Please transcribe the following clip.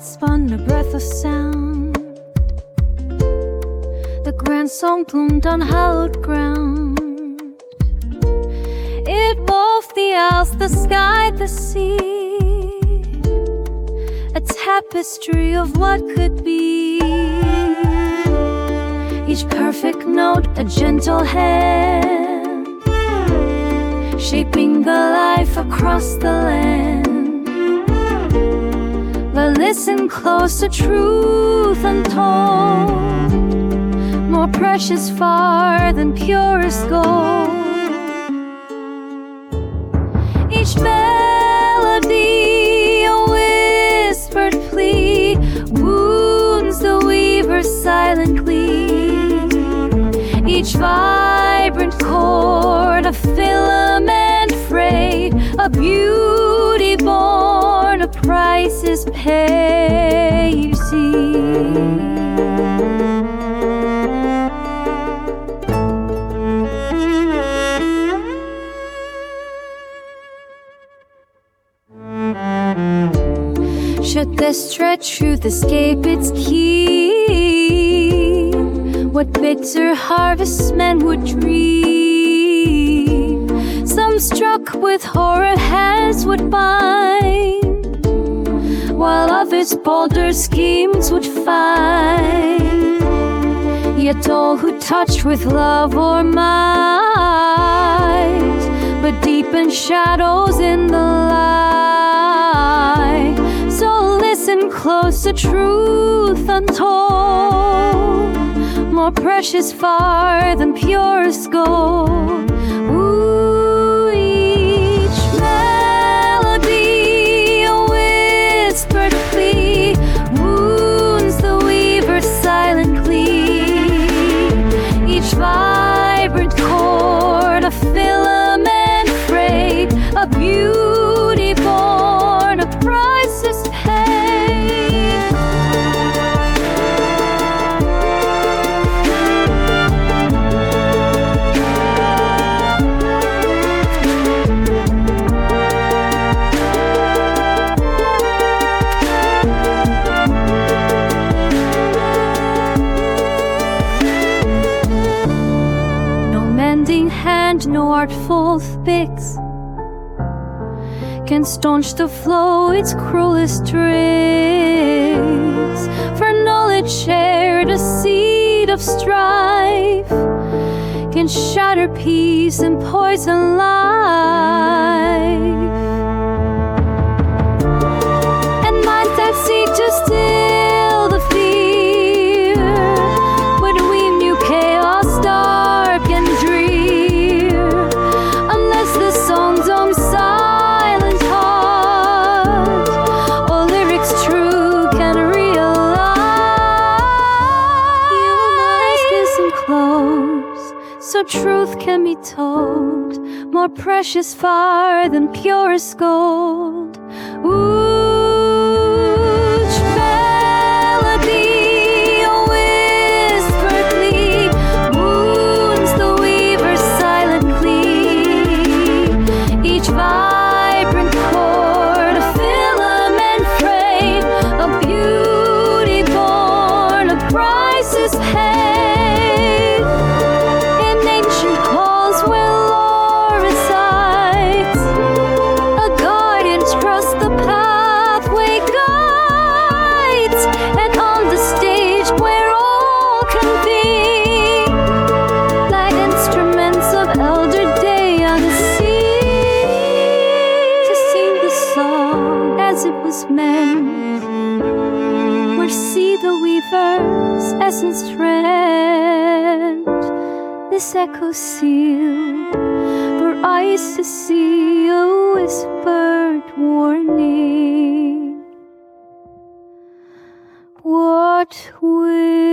light spun a breath of sound. The grand song bloomed on hallowed ground. It wove the isles, the sky, the sea, a tapestry of what could be. Each perfect note a gentle hand, shaping the life across the land. But listen close to truth untold, more precious far than purest gold. Each melody a whispered plea, wounds the weaver silently. Each vibrant chord a filament frayed, a beauty born, a price is paid, you see. Should this dread truth escape its key, what bitter harvestmen would dream. Some struck with horror hands would bind, while others bolder schemes would find. Yet all who touch with love or might but deepen shadows in the light. So listen close to truth untold, more precious far than purest gold. Ooh, each melody a whispered plea, wounds the weaver silently. Each vibrant chord a filament frayed, a beauty born, a price is paid. No mending hand, no artful fix can staunch the flow its cruelest tricks. For knowledge shared, a seed of strife, can shatter peace and poison life. And minds that seek to still the fear would weave new chaos dark and drear, unless the song's own silent heart or lyrics true can realize. You must listen close so truth can be told, more precious far than purest gold. Ooh, each melody a whispered plea, wounds the weaver silently. Each vibrant chord a filament frayed, a beauty born, a price is paid. In ancient halls where lore resides, a guardian trusts the pathway guides, and on the stage where all convene, light instruments of elder day unseen, to sing the song as it was meant, where see the weaver's essence rent. This echo sealed for eyes to see, a whispered warning. What will